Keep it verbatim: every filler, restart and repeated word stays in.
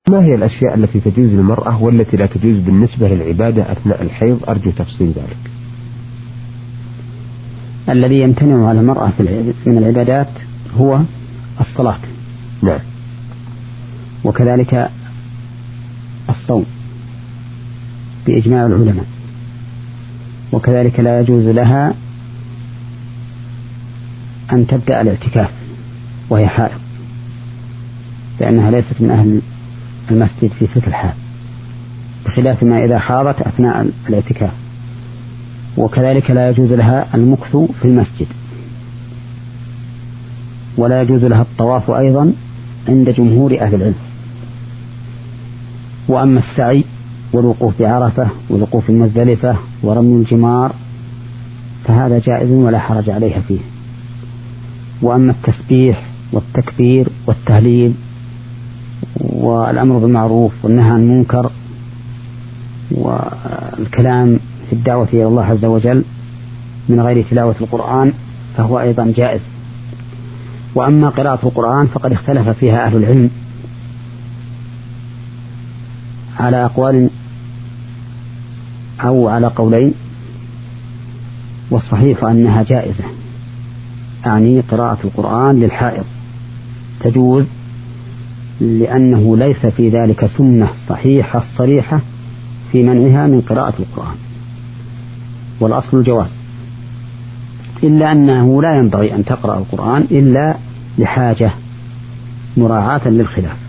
ما هي الأشياء التي تجوز للمرأة والتي لا تجوز بالنسبة للعبادة أثناء الحيض؟ أرجو تفصيل ذلك. الذي يمتنع على المرأة من العبادات هو الصلاة. نعم. وكذلك الصوم بإجماع العلماء. وكذلك لا يجوز لها أن تبدأ الاعتكاف وهي حائض، لأنها ليست من أهل المسجد في تلك الحال، بخلاف ما إذا حاضت أثناء الاعتكاف. وكذلك لا يجوز لها المكث في المسجد، ولا يجوز لها الطواف أيضا عند جمهور أهل العلم. وأما السعي والوقوف بعرفة والوقوف في مزدلفة ورمي الجمار فهذا جائز ولا حرج عليها فيه. وأما التسبيح والتكبير والتهليل والأمر بالمعروف والنهي عن المنكر والكلام في الدعوة إلى الله عز وجل من غير تلاوة القرآن فهو أيضا جائز. وأما قراءة القرآن فقد اختلف فيها أهل العلم على أقوال أو على قولين، والصحيح أنها جائزة، أعني قراءة القرآن للحائض تجوز، لأنه ليس في ذلك سنة صحيحة صريحة في منعها من قراءة القرآن، والأصل الجواز، إلا أنه لا ينبغي أن تقرأ القرآن إلا لحاجة مراعاة للخلاف.